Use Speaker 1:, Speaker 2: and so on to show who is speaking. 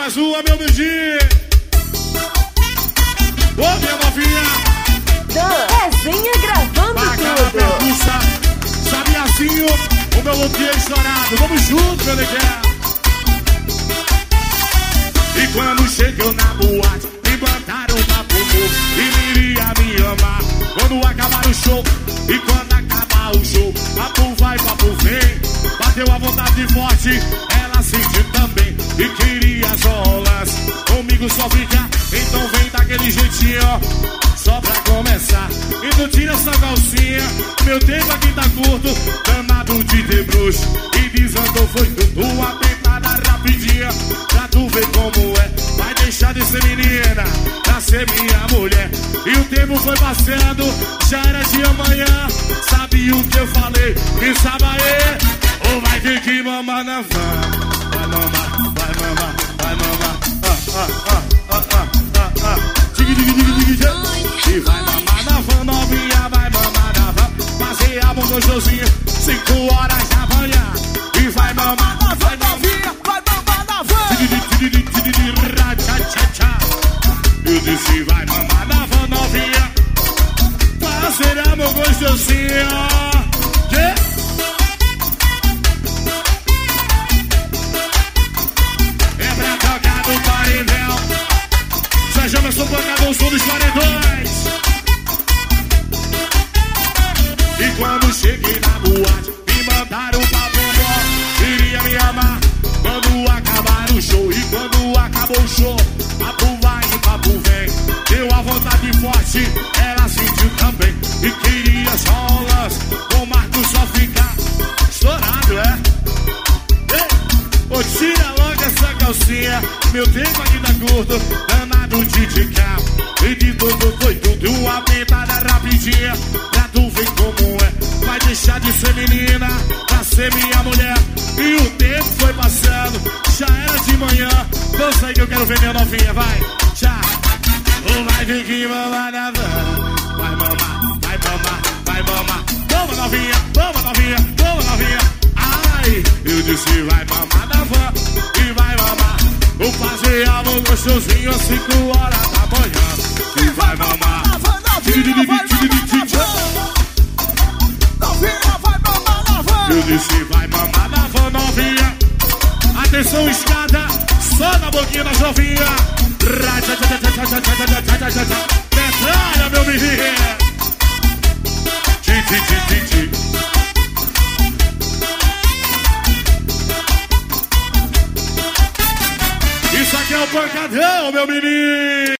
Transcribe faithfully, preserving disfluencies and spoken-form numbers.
Speaker 1: mais uma, meu beijinho. Ô, minha novinha.
Speaker 2: Dan, resenha gravando
Speaker 1: Bacana,
Speaker 2: tudo.
Speaker 1: percussa. Sabiazinho, o meu loquinho estourado. Vamos junto, meu neguinho. E quando chegou na boate, me botaram pra poder e iria me amar. Quando acabar o show, e quando acabar o show, papo vai, papo vem. Bateu a vontade forte, ela sentiu também e queria as rolas. Comigo só fica, então vem daquele jeitinho, só pra começar. E tu tira essa calcinha, meu tempo aqui tá curto, danado de ter bruxo. E desandou, foi tudo uma pentada rapidinha, pra tu ver como é. Vai deixar de ser menina, pra ser minha mulher. E o tempo foi passando, já era de amanhã. Sabe o que eu falei? Quem sabe aí? Ou vai ter que mamar na van. Vai mamar, vai mamar, vai mamar. Ah, ah, ah, ah, ah, ah, ah. Digue, digue, digue, digue, digue. E vai mamar na van, novinha, vai mamar na van. Passeamos gostosinho, cinco horas da manhã. E vai mamar na van, novinha, vai mamar na van. Eu disse vai mamar na van, novinha. Passeamos gostosinho. Eu sou pancadão, sou dos paredões. E quando cheguei na boate, me mandaram pra vovó, queria me amar. Quando acabar o show, e quando acabou o show, papo vai e papo vem. Deu a vontade forte, ela sentiu também e queria as rolas. Com o Marco só ficar estourado, é? Ei, ô, tira logo essa calcinha, meu tempo aqui tá curto, danado de de carro. E de tudo foi tudo, uma pentada rapidinha, pra tu ver como é. Vai deixar de ser menina, pra ser minha mulher. E o tempo foi passando, já era de manhã. Dança aí que eu quero ver minha novinha, vai, já. Ou vai ter que mamar na van. Vai mamar, vai mamar, vai mamar. Toma novinha, toma novinha, toma novinha. Ai, eu disse vai mamar na van e vai mamar. Vou fazer amor gostosinho às cinco horas da manhã. E vai mamar.
Speaker 3: Novinha, vai mamar na van.
Speaker 1: Eu disse vai mamar na van, novinha. Atenção, escada, só na boquinha da novinha. Metralha, meu menino. Ti, ti, ti, ti, ti. Isso aqui é o pancadão, meu menino.